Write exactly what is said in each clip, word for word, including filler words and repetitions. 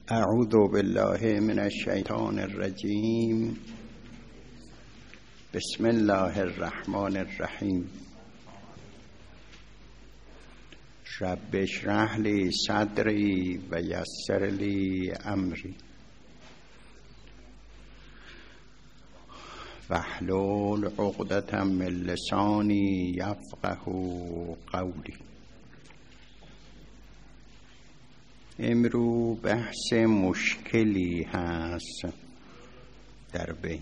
اعوذ بالله من الشیطان الرجیم. بسم الله الرحمن الرحیم. رب اشرح لی صدری و یسر لی امری واحلل عقدة من لسانی یفقهوا قولی. امرو بحث مشکلی هست در بین.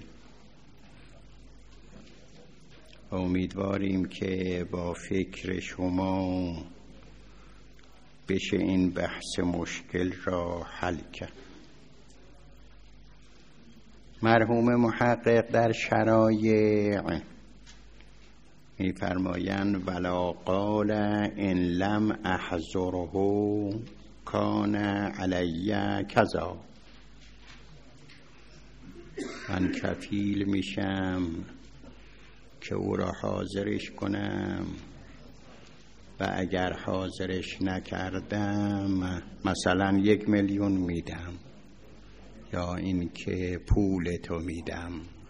امیدواریم که با فکر شما بشه این بحث مشکل را حل کرد. مرحوم محقق در شرایع می‌فرمایند ولا قال ان لم احضره کان علی کذا. من کفیل میشم که او را حاضرش کنم و اگر حاضرش نکردم مثلا یک میلیون میدم یا این که پول تو میدم.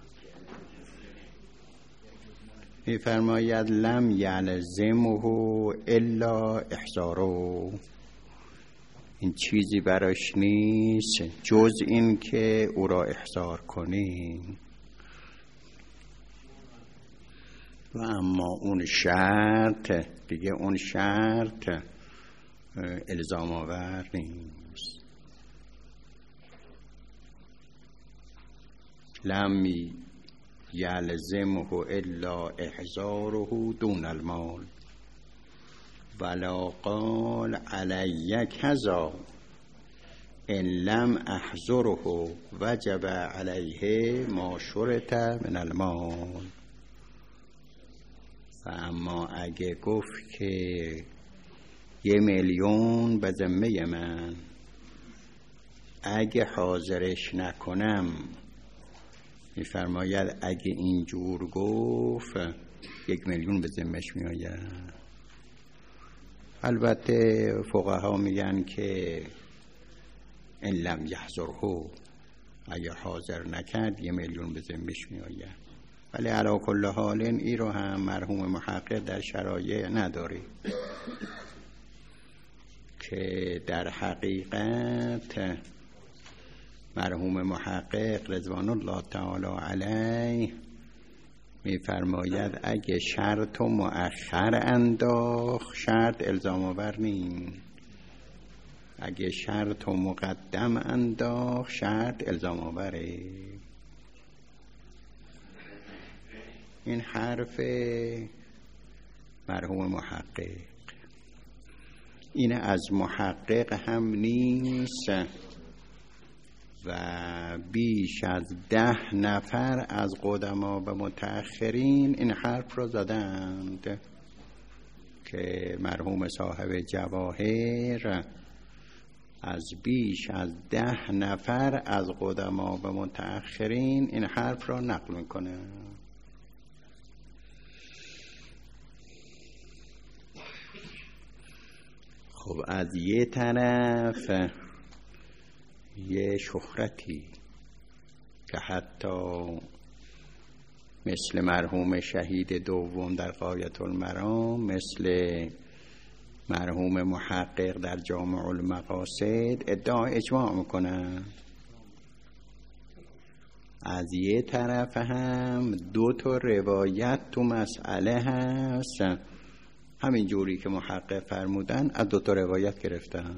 میفرماید لم یلزمه الا احضاره. این چیزی براش نیست جز این که او را احضار کنی. و اما اون شرط دیگه، اون شرط الزام آور نیست. لم یلزمه الا احضاره دون المال ولا قال علی کذا ان لم احضره وجب علیه ما شرط من المال. و اما اگه گفت که یه میلیون به ذمه من، اگه حاضرش نکنم، میفرماید اگه اینجور گفت یک میلیون به ذمهش میآید. البته فقها میگن که ان لم یحضره، اگه حاضر نکرد یه میلیون به ذمهش میآید. ولی علی کل حال این رو هم مرحوم محقق در شرایع نداره که در حقیقت مرحوم محقق رضوان الله تعالی علیه میفرماید اگه شرط و مؤخر انداخت شرط الزام آور نیست، اگه شرط و مقدم انداخت شرط الزام آوره. این حرف مرحوم محقق. این از محقق هم نیست و بیش از ده نفر از قدما و متأخرین این حرف را زدند که مرحوم صاحب جواهر از بیش از ده نفر از قدما و متأخرین این حرف را نقل میکنه. خب از یه طرف یه شهرتی که حتی مثل مرحوم شهید دوم در غایت المرام، مثل مرحوم محقق در جامع المقاصد ادعا اجماع میکنن. از یه طرف هم دو تا روایت تو مسئله هست، همین جوری که محقق فرمودن از دو تا روایت گرفتن.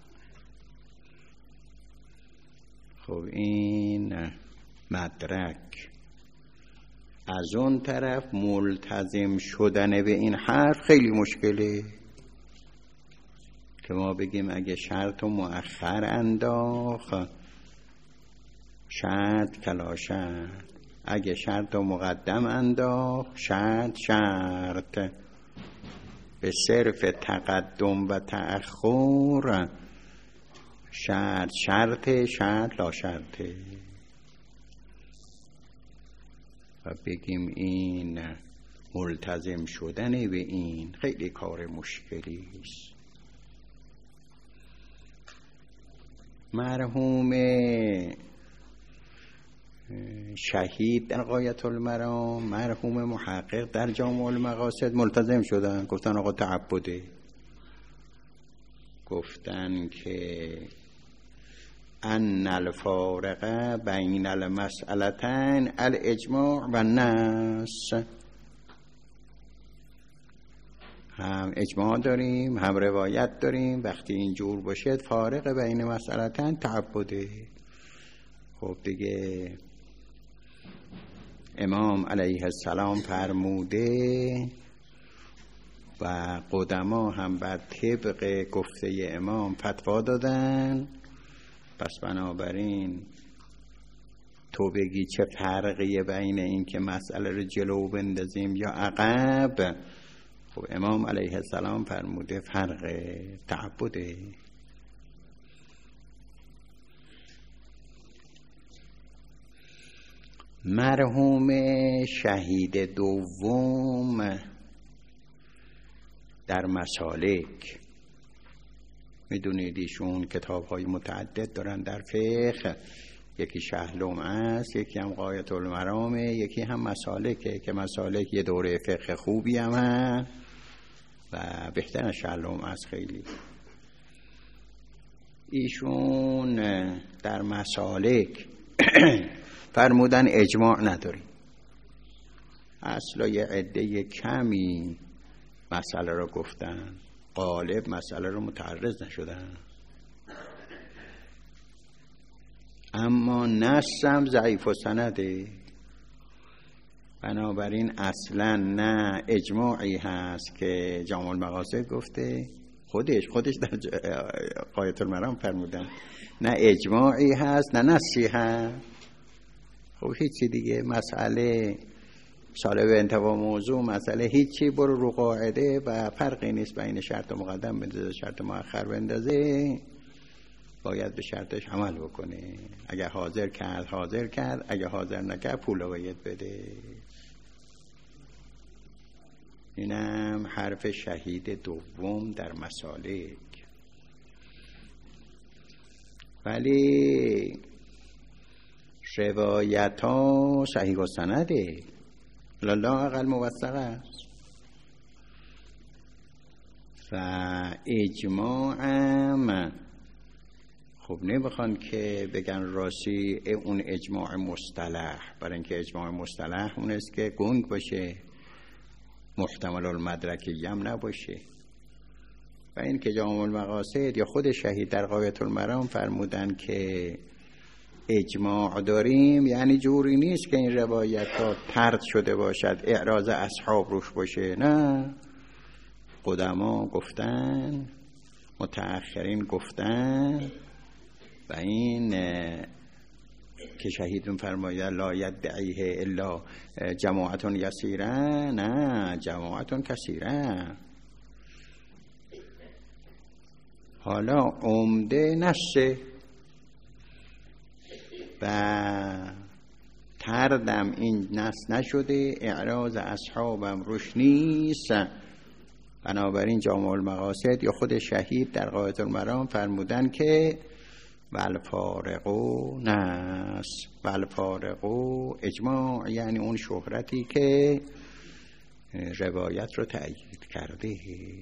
خب این مدرک. از اون طرف ملتزم شدن به این حرف خیلی مشکله که ما بگیم اگه شرط و مؤخر انداخت شرط کلا شرط، اگه شرط و مقدم انداخت شرط شرط. به صرف تقدم و تأخر شرط شرط شرط لا شرطه. و بگیم این ملتزم شدن به این خیلی کار مشکلی است. مرحوم شهید در غایت المرام، مرحوم محقق در جامع المقاصد ملتزم شدن، گفتن آقا تعبده، گفتن که ان الفارق بین المسئلتین الاجماع و النص، هم اجماع داریم هم روایت داریم، وقتی اینجور باشه فارق بین مسئلتین تعبده. خب دیگه امام علیه السلام فرموده و قدما هم بر طبق گفته امام فتوا دادن، پس بنابراین تو بگی چه فرقیه بین این که مسئله رو جلو بندازیم یا عقب؟ خب امام علیه السلام فرموده فرق تعبده. مرحوم شهید دوم در مسالک، میدونید ایشون کتاب های متعدد دارن در فقه، یکی شرح لمعه است، یکی هم غایت المرامه، یکی هم مسالکه که مسالک یه دوره فقه خوبی هم هست و بهتر از شرح لمعه است خیلی. ایشون در مسالک فرمودن اجماع نداریم، اصلا یه عده کمی مسئله رو گفتن، غالب مسئله رو متعرض نشدن، اما نصم ضعیف و سنده، بنابراین اصلا نه اجماعی هست که جامع المقاصد گفته، خودش خودش در غایت المرام فرمودن، نه اجماعی هست نه نصی هست. خب هیچی دیگه، مسئله سالب انتوا موضوع، مسئله هیچی، برو رو قاعده و فرقی نیست بین شرط مقدم بندازه شرط مؤخر بندازه، باید به شرطش عمل بکنه. اگه حاضر کرد حاضر کرد، اگه حاضر نکرد پول رو باید بده. اینم حرف شهید دوم در مسالک. ولی روایت ها صحیح و سنده، لالا اقل موثق است و اجماع هم خب نمیخوان که بگن راستی اون اجماع مصطلح، برای اینکه اجماع مصطلح اون است که گنگ باشه، محتمل المدرکی هم نباشه. و این که جامع المقاصد یا خود شهید در غایت المرام فرمودن که اجماع داریم، یعنی جوری نیست که این روایت ها طرد شده باشد، اعراض اصحاب روش باشه، نه، قدما گفتن، متأخرین گفتن. و این که شهید فرماید لا یدعیه الا جماعتون یسیره، نه، جماعتون کثیره. حالا عمده نشه و تردم این نص نشده، اعراض اصحابم روش نیست، بنابراین جامع المقاصد یا خود شهید در غایت المرام فرمودن که والفارقو نص، والفارقو اجماع، یعنی اون شهرتی که روایت رو تأیید کرده.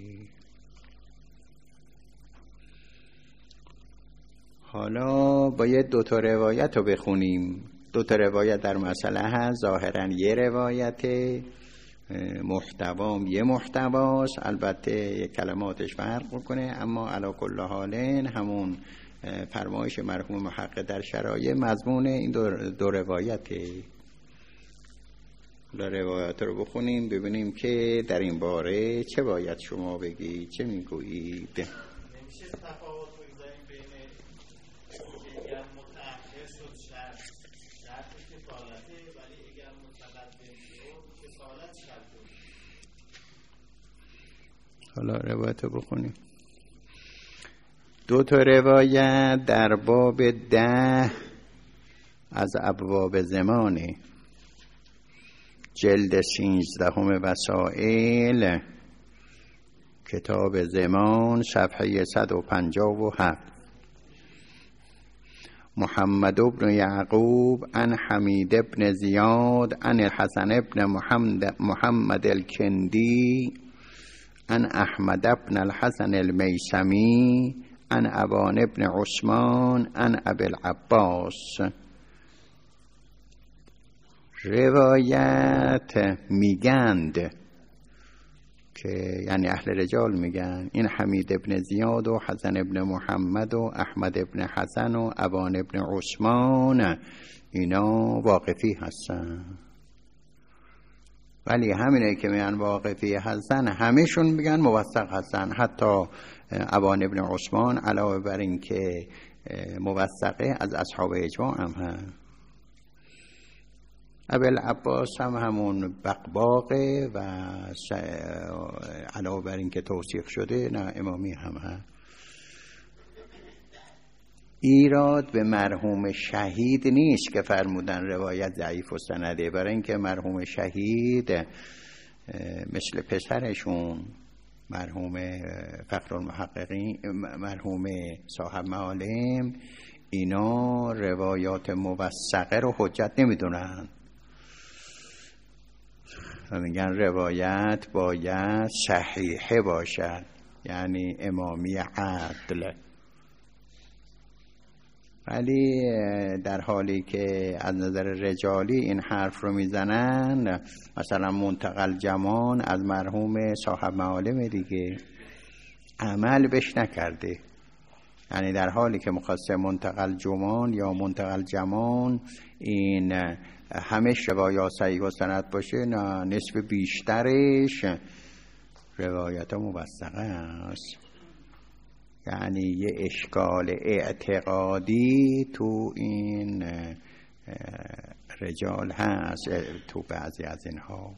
حالا باید دو تا روایت رو بخونیم. دو تا روایت در مسئله هست، ظاهرا یه روایت، محتوام یه محتواست، البته کلماتش فرق میکنه، اما علی کل حال همون فرمایش مرحوم محقق در شرایع مضمون این دو, دو روایته. حالا روایت رو بخونیم ببینیم که در این باره چه باید شما بگید، چه میگویید. نمیشه تفاوت بگذاریم بین اگر متأخر شد شرط شرط کفالته، ولی اگر متقدم شد کفالت شرط. حالا روایت رو بخونیم. دو تا روایت در باب ده از ابواب زمانه، جلد سیزدهم وسائل، کتاب زمان، صفحه صد و پنجاه و هفت. محمد بن یعقوب عن حمید بن زیاد عن الحسن بن محمد محمد الکندی عن احمد بن الحسن المیسمی عن ابان بن عثمان عن ابی العباس. روایت میگند که یعنی اهل رجال میگن این حمید ابن زیاد و حسن ابن محمد و احمد ابن حسن و ابان ابن عثمان اینا واقفی هستن، ولی همینه که میگن واقفی هستن همهشون میگن موثق هستن. حتی ابان ابن عثمان علاوه بر این که موثقه از اصحاب اجماع هم هست. ابوالعباس هم همون بقباقه و علاوه بر این که توثیق شده نه امامی هم هست. ایراد به مرحوم شهید نیست که فرمودن روایت ضعیف و سنده، برای اینکه مرحوم شهید مثل پسرشون مرحوم فخرالمحققین مرحوم صاحب معالم اینا روایات موثقه رو حجت نمیدونن و میگن روایت باید صحیحه باشد، یعنی امامی عدل. ولی در حالی که از نظر رجالی این حرف رو میزنن، مثلا منتقل جمان از مرحوم صاحب معالم دیگه عمل بش نکرده، یعنی در حالی که مخصص منتقل جمان یا منتقل جمان این همش روایات صحیح و سند باشه، نه نصف بیشترش روایات موثقه است. یعنی یه اشکال اعتقادی تو این رجال هست تو بعضی از اینها،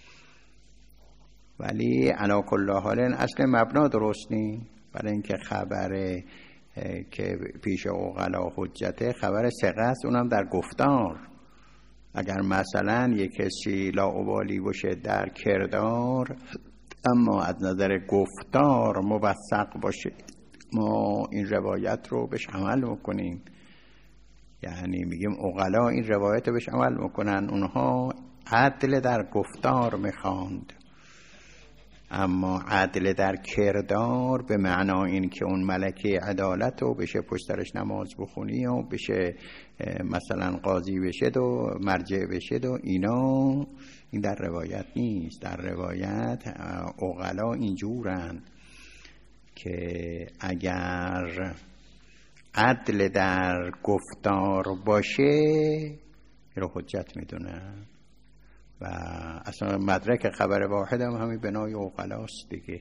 ولی علی کل حال اصل مبنا درست نیست. برای اینکه خبر که پیش عقلا حجته خبر ثقه است، اونم در گفتار. اگر مثلا یک کسی لاابالی باشه در کردار اما از نظر گفتار موثق باشه، ما این روایت رو بهش عمل میکنیم، یعنی میگیم عقلا این روایت رو بهش عمل میکنن. اونها عدل در گفتار میخواند، اما عدل در کردار به معنا این که اون ملکه عدالت رو بشه پشترش نماز بخونی و بشه مثلا قاضی بشه و مرجع بشه و اینا، این در روایت نیست. در روایت عقلا اینجورن که اگر عدل در گفتار باشه رو حجت میدونن و اصلا مدرک خبر واحد هم همین بنای عقلاست دیگه.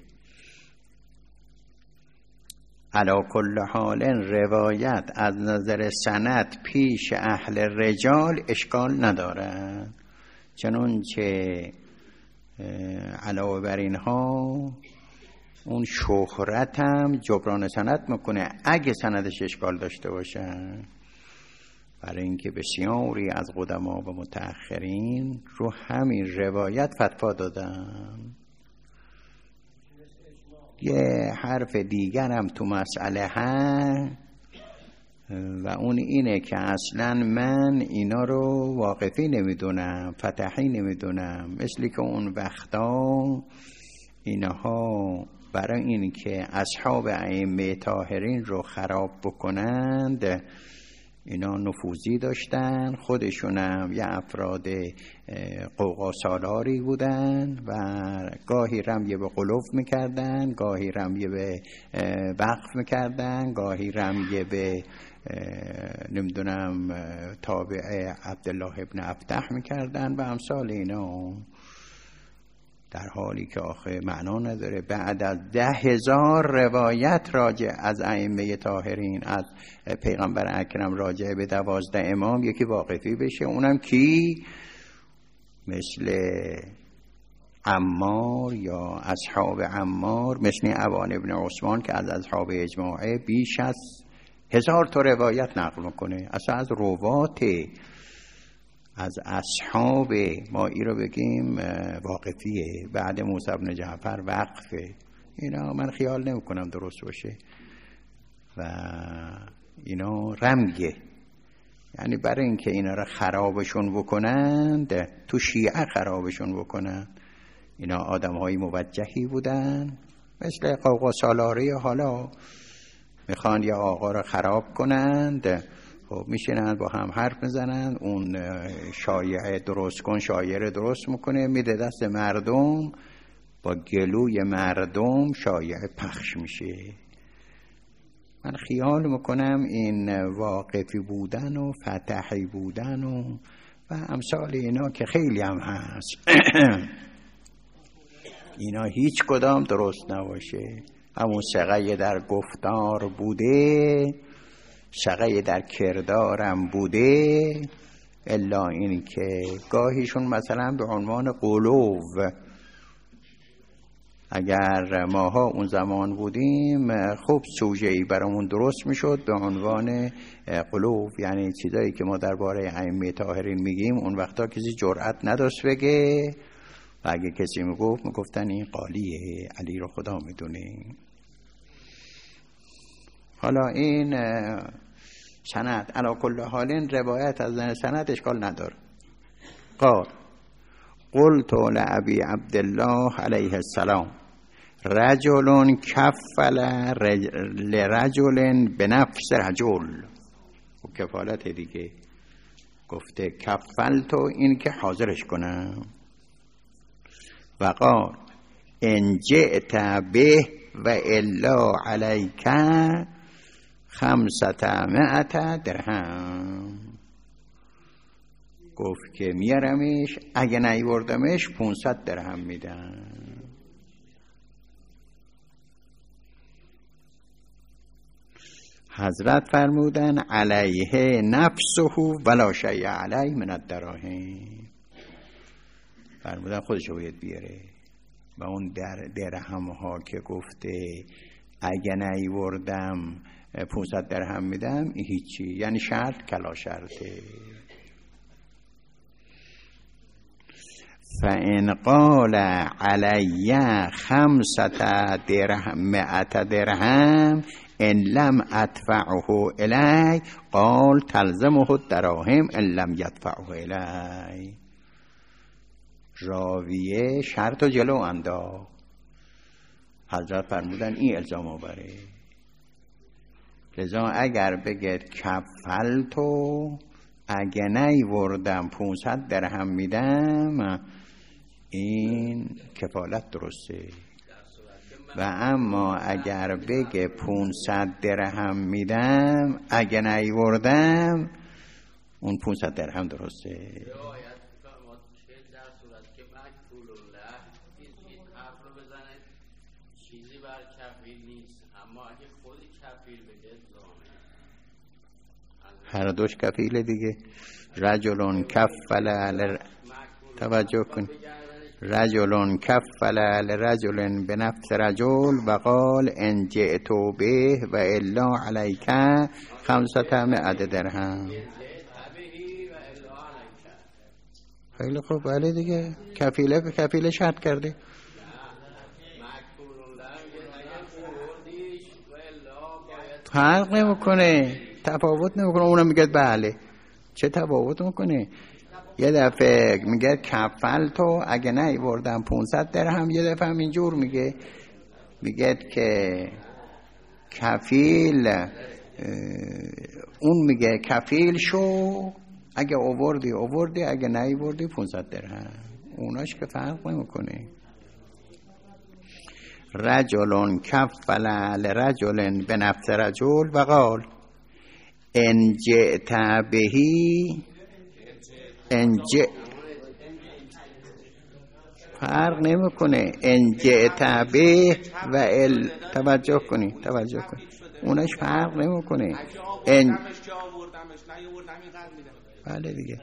علا کل حال روایت از نظر سند پیش اهل رجال اشکال ندارد، چنانچه علاوه بر اینها اون شهرت هم جبران سند میکنه اگه سندش اشکال داشته باشه. برای اینکه بسیاری از قدما و متأخرین رو همین روایت فتوا دادن. یه حرف دیگر هم تو مسئله هست و اون اینه که اصلا من اینا رو واقفی نمیدونم، فتحی نمیدونم، مثل که اون وقتا اینها برای این که اصحاب ائمه طاهرین رو خراب بکنند اینا نفوذی داشتن، خودشونم یه افراد قوقا سالاری بودن و گاهی رمیه به قلوف میکردن، گاهی رمیه به وقف میکردن، گاهی رمیه به نمیدونم تابع عبدالله ابن افتح میکردن و امثال اینا، در حالی که آخه معنا نداره. بعد از ده هزار روایت راجع از ائمه طاهرین از پیغمبر اکرم راجع به دوازده امام یکی واقفی بشه، اونم کی؟ مثل عمار یا اصحاب عمار، مثل ابان ابن عثمان که از اصحاب اجماعه بیش از هزار تا روایت نقل میکنه. اصلا از روات از اصحاب ما ای رو بگیم واقفیه، بعد موسی بن جعفر وقفه. اینا من خیال نمی کنم درست باشه و اینا رمیه یعنی برای اینکه اینا رو خرابشون بکنند، تو شیعه خرابشون بکنند. اینا آدم های موجهی بودن مثل قوقا سالاری، حالا میخوان یا آقا رو خراب کنند، خب میشینند با هم حرف میزنند، اون شایعه درست کن شایعه درست میکنه میده دست مردم، با گلوی مردم شایعه پخش میشه. من خیال میکنم این واقفی بودن و فتحی بودن و و امثال اینا که خیلی هم هست اینا هیچ کدام درست نباشه. همون سقه در گفتار بوده، سقه در کردارم بوده، الا این که گاهیشون مثلا به عنوان قلوب، اگر ماها اون زمان بودیم خوب سوژه‌ای برامون درست میشد به عنوان قلوب، یعنی چیزایی که ما درباره ائمه طاهرین میگیم اون وقتا کسی جرأت نداشت بگه، و اگه کسی میگفت میگفتن این قالیه، علی رو خدا میدونه. حالا این سند علی کل حال روایت از سند اشکال نداره. قال قلت لأبي عبد الله علیه السلام رجل کفل لرجل بنفس رجل، و کفالت دیگه گفته کفل تو این که حاضرش کنم. و قال ان جئت به و الا علیک خمسة مئة درهم، گفت که میارمش، اگه نیوردمش پونصد درهم میدم. حضرت فرمودن علیه نفسه ولا شیء علیه من الدراهم، فرمودن خودشو باید بیاره و اون در درهم ها که گفته اگه نیوردم پونصد درهم میدم هیچی، یعنی شرط کلا شرطه. فإن قال علی خمسة درهم مئة درهم ان لم ادفعه الی قال تلزمه الدراهم ان لم یدفعه الی. راویه شرط و جلو انداخت، حضرت فرمودن این الزام آوره. لذا اگر بگید کفل تو اگه نیوردم پونصد درهم میدم، این کفالت درسته. و اما اگر بگه پونصد درهم میدم اگه نیوردم، اون پونصد درهم درسته. هر دوش کفیله دیگه. رجلون کفل لر... توجه کن، رجلون کفل لرجل بنفس رجل و قال ان جئتو به و الا علیک خمسة مئة درهم. خیلی خوب، بله دیگه، کفیله به کفیله شرط کرده. فرق نمیکنه، تفاوت نمیکنه. اونم میگه بله، چه تفاوت میکنه؟ یه دفعه میگه کفل تو اگه نیوردم پونصد درهم، یه دفعه هم اینجور میگه میگه که کفیل، اون میگه کفیل شو، اگه آوردی آوردی، اگه نیوردی پونصد درهم. اوناش که فرق نمیکنه. رجلون کفل لرجل بنفس رجل و قال ان جئت بهی ان ج فرق نمیکنه. ان جئت به و ال توجه کنی توجه کنی اونش فرق نمیکنه. ان بله دیگه،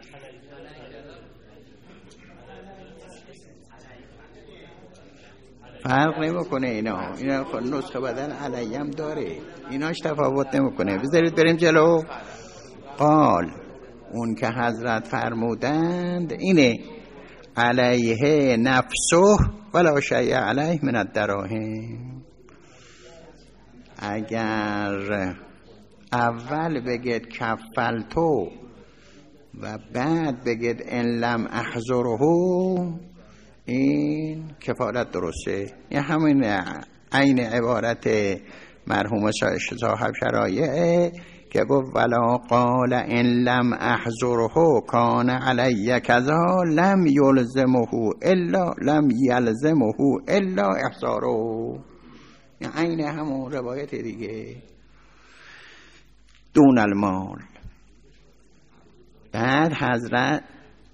فرق نمیکنه. اینا اینا نسخه بدل علیم داره، ایناش تفاوت نمیکنه. بذارید بریم جلو. قال اون که حضرت فرمودند اینه علیه نفسه ولا شیء علیه من الدراهم. اگر اول بگید کفل تو و بعد بگید ان لم احضره، این کفالت درسته. این همین عین عبارت مرحوم صاحب شرایع که گفت ولا قال ان لم احضره کان علی کذا لم یلزمه الا لم یلزمه الا احضاره. عین همون روایت دیگه دون المال. بعد حضرت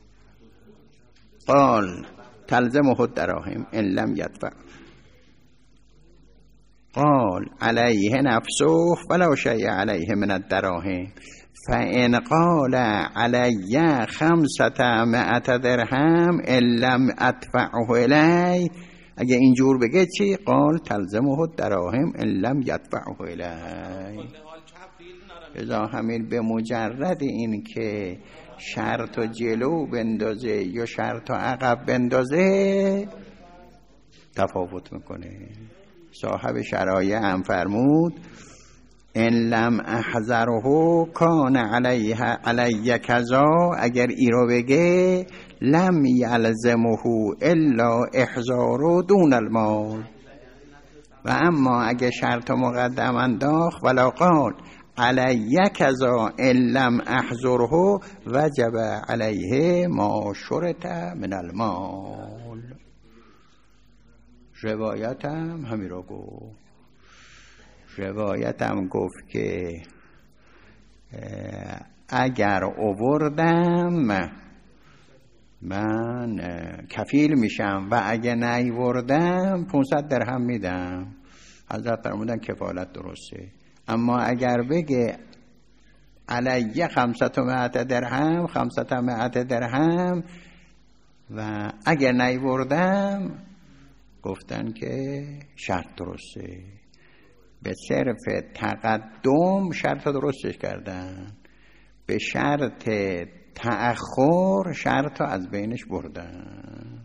قال تلزمه الدراهم ان لم یدفع، قال علیه نفسه ولا شیء علیه من الدراهم، فان قال علی خمسة مئة درهم ان لم ادفعه الی، اگه اینجور بگه چی؟ قال تلزمه الدراهم ان لم یدفعه الی. ازا همین به مجرد این که شرط و جلو بندازه یا شرط و عقب بندازه تفاوت میکنه. صاحب شرایع هم فرمود ان لم احضره کان علیه علی کذا، اگر ای رو بگه لم یلزمه الا احضار دون المال، و اما اگه شرط مقدم انداخت ولا قال علی کذا ان لم احضره وجب علیه ما شرط من المال. روایتم همین رو گفت. روایتم گفت که اگر آوردم من کفیل میشم و اگه نیوردم پانصد درهم میدم. حضرت فرمودن کفالت درسته. اما اگر بگه علیه خمسة مئة درهم خمسة مئة درهم و اگر نیوردم، گفتن که شرط درسته. به صرف تقدم شرط درستش کردن، به شرط تأخر شرط از بینش بردن.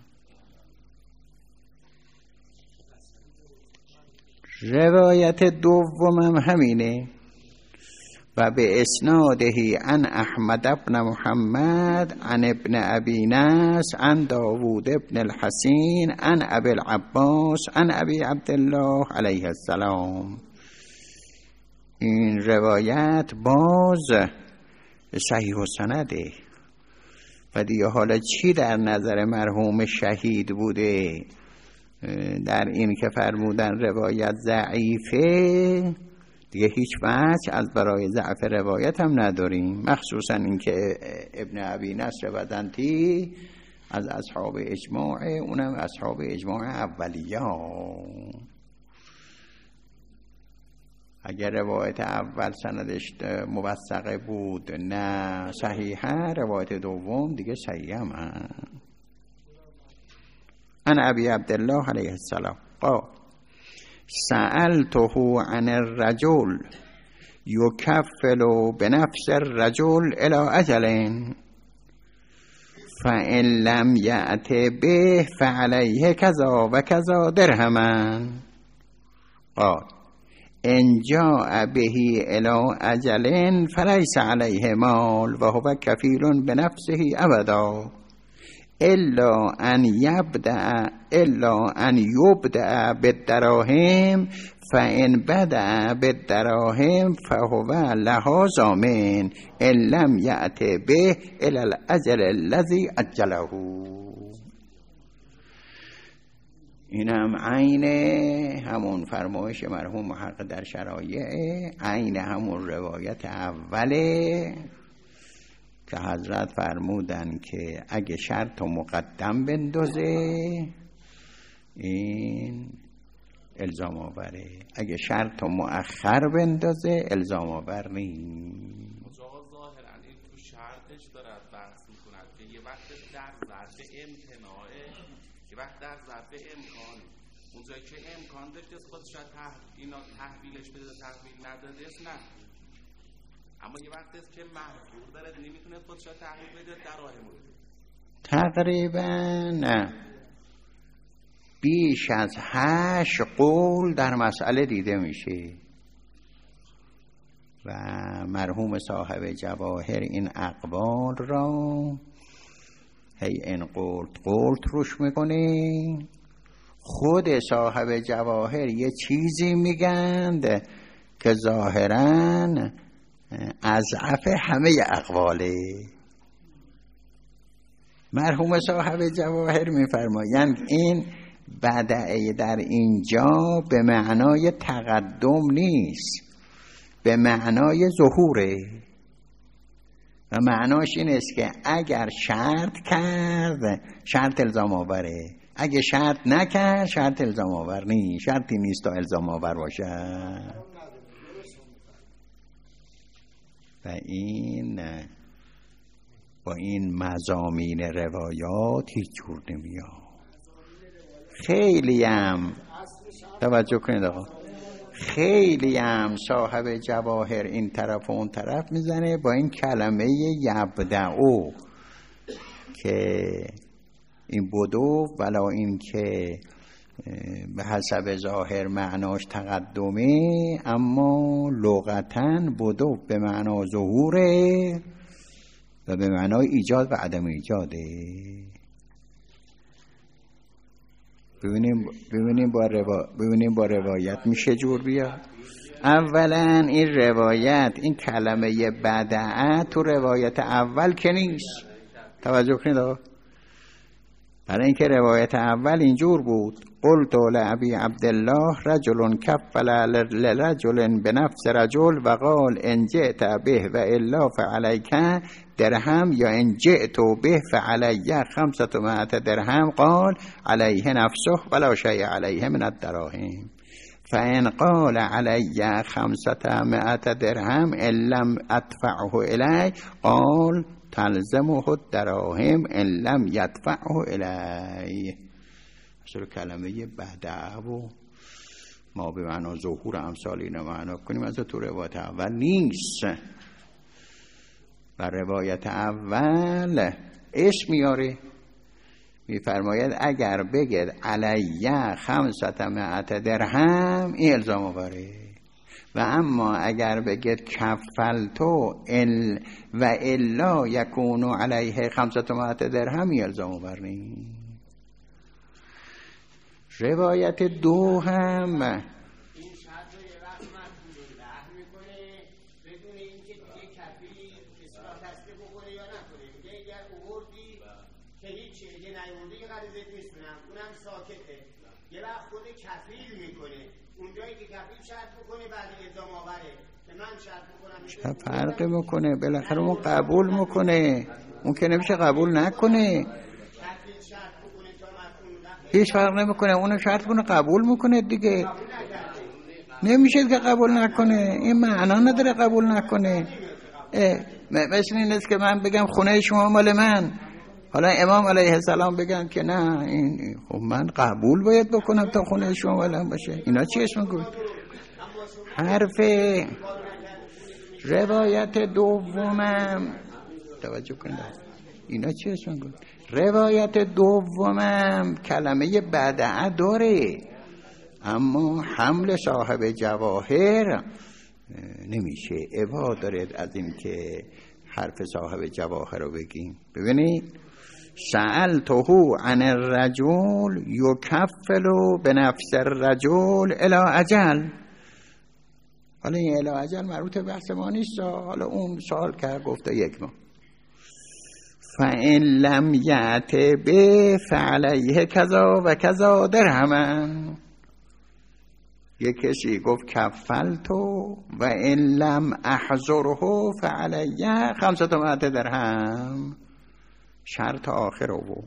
روایت دومم همینه و به اسناده عن احمد بن محمد عن ابن ابی نصر عن داوود بن الحسین عن ابی العباس عن ابی عبدالله علیه السلام. این روایت باز صحیح و سنده و دیگه حالا چی در نظر مرحوم شهید بوده در این که فرمودن روایت ضعیفه، دیگه هیچ وجه از برای ضعف روایت هم نداریم، مخصوصا اینکه ابن ابی نصر بدنتی از اصحاب اجماع، اونم اصحاب اجماع اولیه. اگر روایت اول سندش موثقه بود نه صحیحه، روایت دوم دیگه صحیحه هم هست. عن ابی عبدالله علیه السلام قال سألته عن الرجل يكفل بنفس الرجل الى اجل فإن لم يأت به فعليه كذا وكذا درهما. قال إن جاء به الى اجل فليس عليه مال وهو كفيل بنفسه ابدا الا ان يبدأ الا ان يبدأ بالدراهم فإن بدأ بالدراهم فهو لها ضامن ان لم يأت به الى الاجل الذي اجله. اینم عین همون فرمایش مرحوم محقق در شرایع، عین همون روایت اوله که حضرت فرمودن که اگه شرط و مقدم بندازه این الزام آوره، اگه شرط و مؤخر بندازه الزام آور نیست. مجاز ظاهرا این تو شرطش دارد بحث میکند که یه وقت در ظرف امتناعه، یه وقت در ظرف امکان، اونجایی که امکان داشته خودش اینا تحویلش بده تحویل نداده نه، اما یه وقت است که محضور داره نمیتونه خودش تحویل بده دراهم بده. تقریبا نه بیش از هشت قول در مسئله دیده میشه. و مرحوم صاحب جواهر این اقوال را هی این قلت قلت روش میکنه. خود صاحب جواهر یه چیزی میگند که ظاهراً اضعف همه اقواله. مرحوم صاحب جواهر میفرمایند این بدعه در اینجا به معنای تقدم نیست، به معنای ظهوره و معناش این است که اگر شرط کرد شرط الزام آوره، اگه شرط نکرد شرط الزام آور نیست. شرطی نیست تا الزام آور باشه. و این با این مضامین روایات هیچ جور نمیاد. خیلی هم توجه کنید آقا، خیلی هم صاحب جواهر این طرف و اون طرف میزنه با این کلمه یبدعو که این بدو ولا این که به حسب ظاهر معناش تقدمه، اما لغتاً بدو به معنا ظهوره و به معنای ایجاد و عدم ایجاده. ببینیم ببینیم با روا... ببینیم با روایت میشه جور بیاد. اولا این روایت، این کلمه بدعه تو روایت اول که نیست. توجه کنید آقا، برای اینکه روایت اول اینجور بود: قلت لأبی عبدالله رجل کفل لرجل بنفس رجل و قال ان جئت به و الا فعلیک درهم یا ان جئت به فعلی خمسة مائة درهم قال علیه نفسه ولا شیء علیه من الدراهم فان قال علی خمسة مائة درهم ان لم ادفعه الی قال تلزمه الدراهم ان لم یدفعه الی. اصلا کلمه بدعه و ما به معنا ظهور امثال اینو معنا کنیم از تو روایت اول نیست. و روایت اول اسم میاره، میفرماید اگر بگید علیه خمسة مائة درهم این الزام آوره، و اما اگر بگید کفلتو ال و الا یکونو علیه خمسة مائة درهم این الزام آور نیست. روایت دو هم این شرط رو یه وقت مطلوب رو لحن میکنه بدون اینکه دیگه کفیل اصلاح تصدیق بکنه یا نکنه. میگه اگر اووردی که هیچی، اگه نیوردی که قرضت میسونم، اونم ساکته. یه وقت خود کفیل میکنه، اونجایی که کفیل شرط بکنه بعد الزام آوره که من شرط بکنم چه فرقی میکنه؟ بالاخره اون قبول میکنه، اون که نمیشه قبول نکنه. هیچ فرق نمیکنه، اونو شرط کنه قبول میکنه دیگه. نمیشه که قبول نکنه، این معنا نداره قبول نکنه. مثل این است که من بگم خونه شما مال من، حالا امام علیه السلام بگن که نه این خب من قبول باید بکنم تا خونه شما مال من باشه. اینا چی اسم گفت؟ حرف روایت دومم توجه کنید، اینا چی اسم گفت؟ روایت دومم کلمه بدعه داره، اما حمل صاحب جواهر نمیشه. ابا دارد از این که حرف صاحب جواهر رو بگیم. ببینید سألته عن الرجل یکفل بنفس الرجل الی اجل. حالا این الی اجل مربوط به بحث ما نیست، حالا اون سوال کرد گفته یک ماه. فَإِن لَمْ یَأْتِ بِهِ فَعَلَیْهِ کذا و کذا درهم. یک کسی گفت کفلتو و ان لم احضره فعلیه خمسة مائة درهم، شرط آخر رو.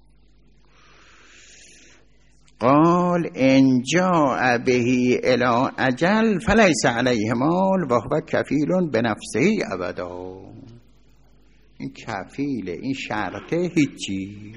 قال ان جاء به الی اجل فلیس علیه مال و هو کفیل بنفسه ابدا. این کفیله، این شرطه هیچی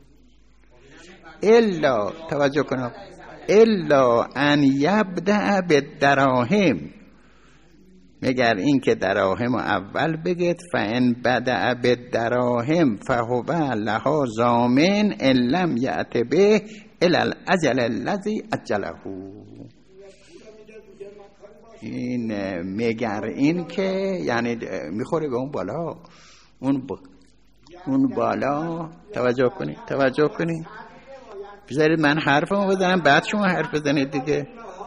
الا توجه کنم الا ان یبدأ بالدراهم، مگر این که دراهم اول بگید فان بدأ بالدراهم فهو لها ضامن ان لم یأت به الی الاجل الذی اجله. این مگر این که یعنی میخوره به اون بالا، اون با اون بالا. توجه کنید توجه کنید بذارید من حرفمو بزنم بعد شما حرف بزنید دیگه.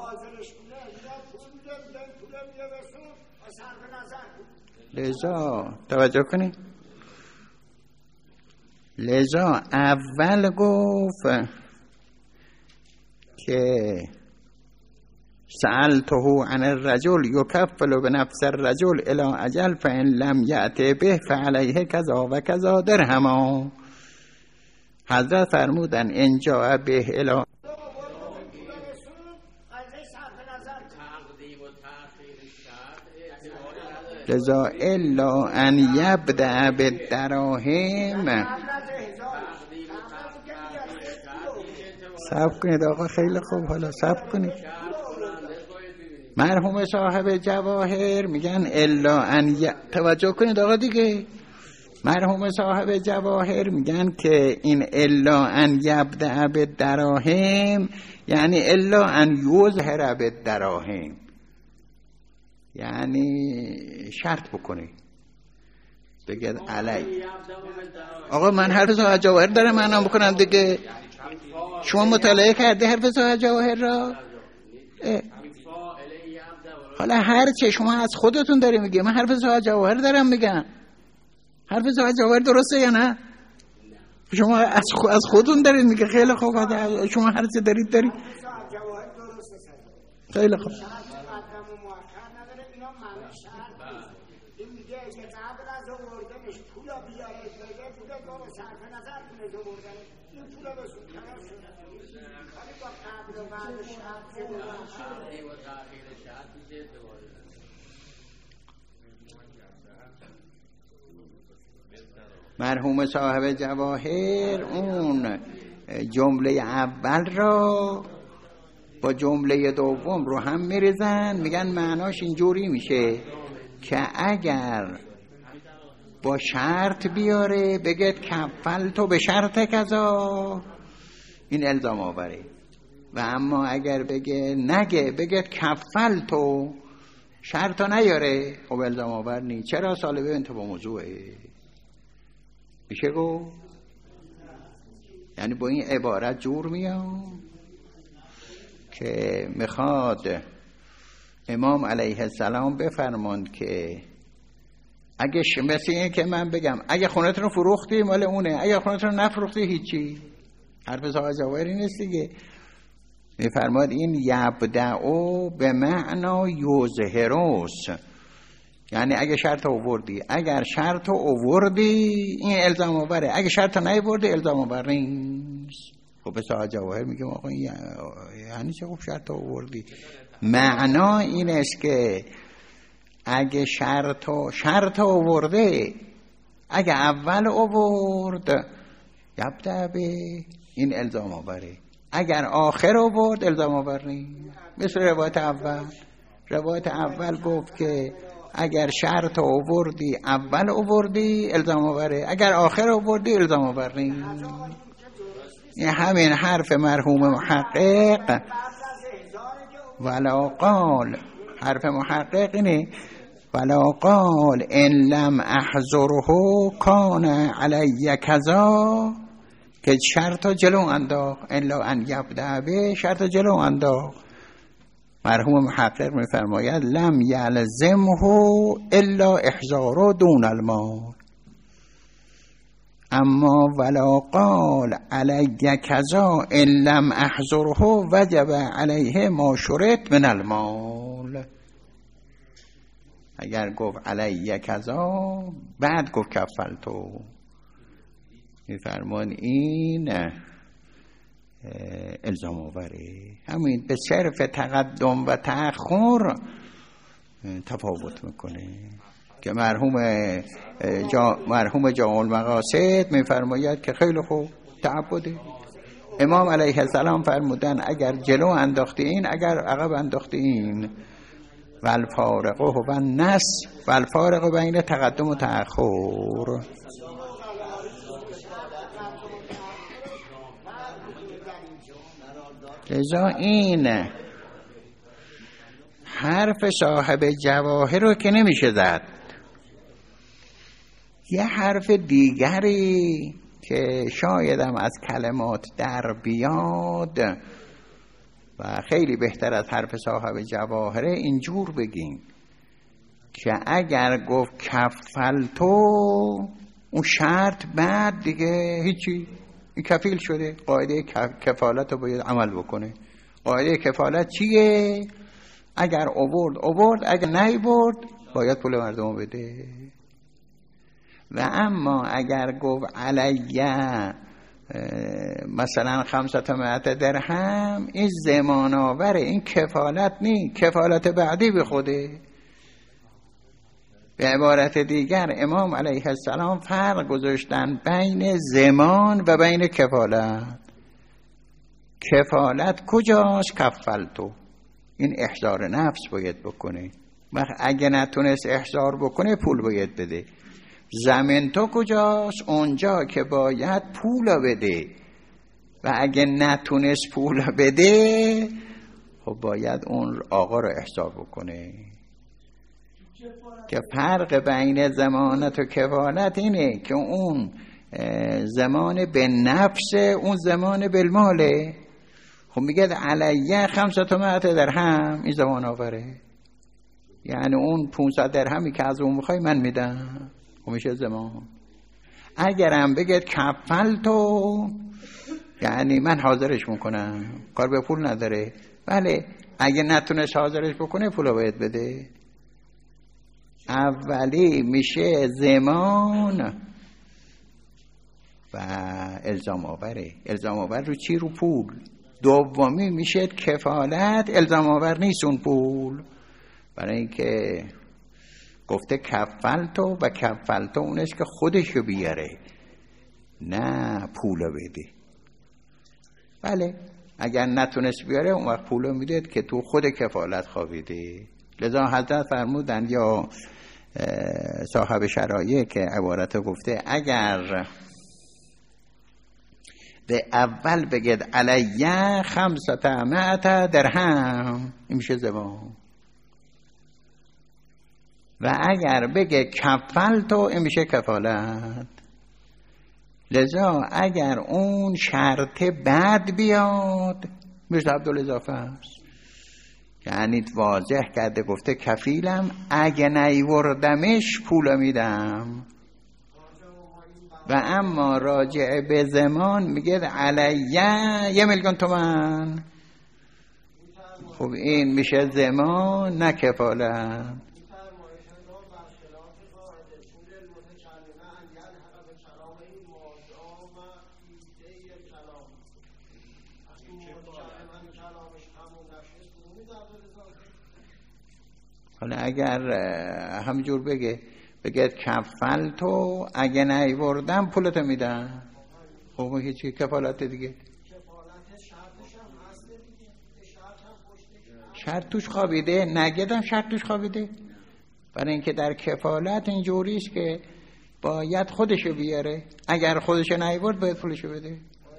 لذا توجه کنید، لذا اول گفت که سألته عن الرجل یکفل بنفس الرجل الى اجل فإن لم یأت به فعلیه کذا و کذا درهما. حضرت فرمودن ان جاء به الى لذا الا ان یبدأ بالدراهم. صبر کنید آقا، خیلی خوب، حالا صبر کنید. مرحوم صاحب جواهر میگن الا ان ی... توجه کنید آقا دیگه. مرحوم صاحب جواهر میگن که این الا ان یبدأ بالدراهم یعنی الا ان یظهر بالدراهم، یعنی شرط بکنه بگید علی. آقا من حرف صاحب جواهر دارم معنا بکنم دیگه. شما مطالعه کرده حرف صاحب جواهر را؟ حالا هر چه شما از خودتون داری میگه، من حرف صاحب جواهر دارم میگم. حرف صاحب جواهر درسته یا نه؟ شما از خو... از خودتون دارید میگه. خیلی خوب، شما هر چه دارید دارید. خیلی خوب. مرحوم صاحب جواهر اون جمله اول را با جمله دوم رو هم میریزن، میگن معناش اینجوری میشه که اگر با شرط بیاره بگید کفل تو به شرط کذا، این الزام آوره. و اما اگر بگه نگه بگید کفل تو شرط نیاره، خب الزام آور نی. چرا؟ سالبه انت با موضوعه. میشه گو؟ یعنی با این عبارت جور میام که میخواد امام علیه السلام بفرماند که اگه مثل این که من بگم اگه خونتون رو فروختی مال اونه، اگه خونتون رو نفروختی هیچی. حرف صاحب جواهری نیست دیگه. میفرماد این یبدعو به معنا یظهروس، یعنی اگه شرط آوردی، اگر شرط آوردی این الزام آوره، اگه شرط نیاوردی الزام آور نیست. خب به صاحب جواهر میگم آقا یعنی چه؟ خب شرط آوردی. معنا این است که اگه شرط شرط آورده، اگه اول آورد یبدأ به این الزام آوره، اگر آخر آورد الزام آور نیست. مثل روایت اول. روایت اول گفت که اگر شرط آوردی اول آوردی الزام آوره، اگر آخر آوردی الزام آور نیست. این همین حرف مرحوم محقق ولا قال، حرف محقق اینه ولا قال ان لم احضره کان علی کذا، که شرط جلو انداخت الا ان یبدأ به، شرط جلو انداخت. مرحوم محقق میفرماید لم یلزمه الا احضار دون المال، اما ولا قال علی کذا ان لم احضره وجب علیه ما شرط من المال. اگر گفت علی کذا بعد گفت کفلتو، میفرمان این الزام آوره. همین به صرف تقدم و تأخر تفاوت میکنه که مرحوم جا مرحوم جامع المقاصد میفرماید که خیلی خوب تعبده. امام علیه السلام فرمودن اگر جلو انداختی این، اگر عقب انداختی این. والفارقه و النص، والفارقه بین تقدم و تأخر. لذا این حرف صاحب جواهر رو که نمیشه زد. یه حرف دیگری که شایدم از کلمات در بیاد و خیلی بهتر از حرف صاحب جواهره، اینجور بگیم که اگر گفت کفلتو، اون شرط بعد دیگه هیچی، این کفیل شده. قاعده کفالت رو باید عمل بکنه. قاعده کفالت چیه؟ اگر آورد آورد، اگر نیورد باید پول مردم بده. و اما اگر گفت علیه مثلا خمسة مئت درهم، این زمان آوره، این کفالت نی، کفالت بعدی به خوده. به عبارت دیگر امام علیه السلام فرق گذاشتن بین زمان و بین کفالت. کفالت کجاست؟ کفلتو، این احضار نفس باید بکنه. اگه نتونست احضار بکنه پول باید بده. زمین تو کجاست؟ اونجا که باید پول بده و اگه نتونست پول بده خب باید اون آقا رو احضار بکنه. که فرق بین ضمانت و کفالت اینه که اون زمان به نفس، اون زمان بالماله. خب میگه علیه خمسة مئت درهم، این زمان آوره، یعنی اون پونصد درهمی که از اون میخوای من میدم، خب میشه زمان. اگرم بگید کفلتو، یعنی من حاضرش میکنم، کار به پول نداره. بله، اگه نتونست حاضرش بکنه پولو باید بده. اولی میشه زمان و الزام آوره. الزام آور رو چی؟ رو پول. دومی میشه کفالت، الزام آور نیست اون پول، برای اینکه گفته کفلتو و کفلتو اونش که خودشو بیاره، نه پولو بده. بله، اگر نتونست بیاره اون وقت پولو میده که تو خود کفالت خوابیده. لذا حضرت فرمودن یا صاحب شرایع که عبارت گفته اگر به اول بگید علیه خمسة مئت درهم، این میشه زمان. و اگر بگه کفلتو، این میشه کفالت. لذا اگر اون شرط بعد بیاد میشه عبدالاضافه است، یعنی واضح کرده گفته کفیلم، اگه نیوردمش پول میدم. و اما راجع به زمان میگه علیه یه میلیون تومن، خب این میشه زمان نه کفالت. حالا اگر همجور بگه بگه کفلتو، اگه نیوردم پولتو میدم، خب هیچی، کفالت دیگه. شرط توش خوابیده، نگیدم شرط توش خوابیده. برای اینکه در کفالت اینجوریست که باید خودشو بیاره، اگر خودشو نیورد باید پولشو بده.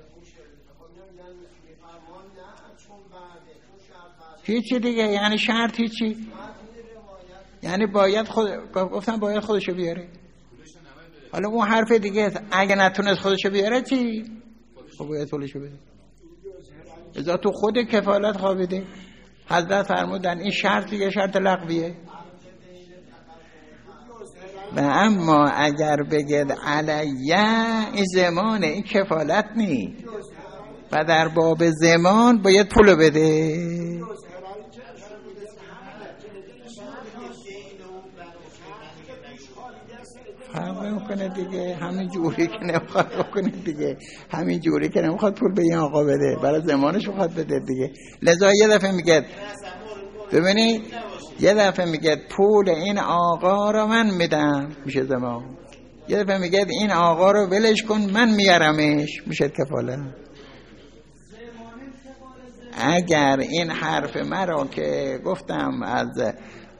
هیچی دیگه، یعنی شرط هیچی، یعنی باید خود، گفتم باید خودشو بیاره. حالا اون حرف دیگه، اگه نتونست خودشو بیاره چی؟ خب باید پولشو بده. ازا تو خود کفالت خوابیده. حضرت فرمودن این شرط دیگه شرط لغویه. و اما اگر بگید علیه، این زمانه، این کفالت نی، و در باب زمان باید پولو بده. همین کنه دیگه، همین جوری که نمیخواد بکنه دیگه، همین جوری که نمیخواد پول به این آقا بده، برای زمانش میخواد بده دیگه. لذا یه دفعه میگه، ببینید یه دفعه میگه پول این آقا رو من میدم، میشه زمان. یه دفعه میگه این آقا رو ولش کن من میارمش، میشه کفالت. اگر این حرف مرا که گفتم از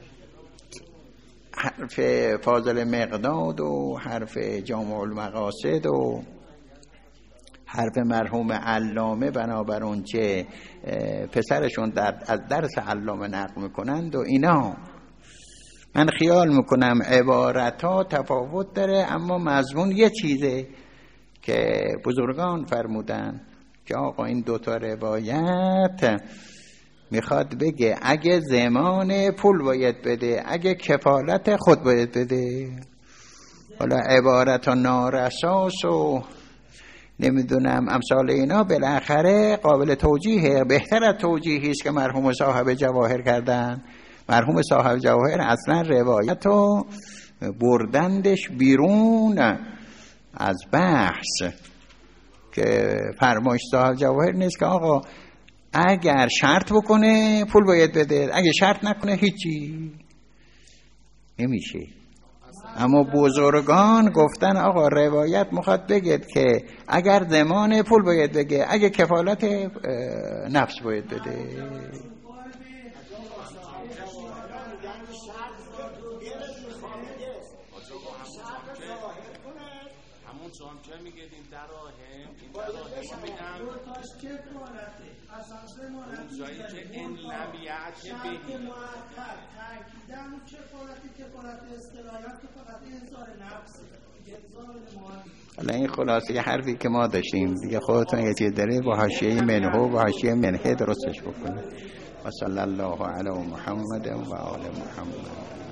حرف فاضل مقداد و حرف جامع المقاصد و حرف مرحوم علامه بنابر اون چه پسرشون در از درس علامه نقل میکنند و اینا. من خیال میکنم عبارت ها تفاوت داره اما مضمون یه چیزه که بزرگان فرمودن که آقا این دوتا روایت میخواد بگه اگه زمان پول باید بده، اگه کفالت خود باید بده. حالا عبارت ها نارساس و نمیدونم امثال اینا بالاخره قابل توجیهه. بهتر از توجیهی است که مرحوم صاحب جواهر کردن. مرحوم صاحب جواهر اصلا روایت رو بردندش بیرون از بحث که فرمایش صاحب جواهر نیست که آقا اگر شرط بکنه پول باید بده، اگه شرط نکنه هیچی نمیشه. اما بزرگان گفتن آقا روایت میخواد بگه که اگر ضمان پول باید بگه، اگه کفالت نفس باید بده. همون چون که میگه این دراهم این دراهم میدم اون جایی که این لمیت بهی تاکیدم کفالتی کفالت استرایت که فقط انذار نفسه. حالا این خلاصه یه حرفی که ما داشتیم دیگه، خودتون یه چیز داره با حاشیه منه و حاشیه منه درستش بکنید. و صلی الله علی محمد و آل محمد.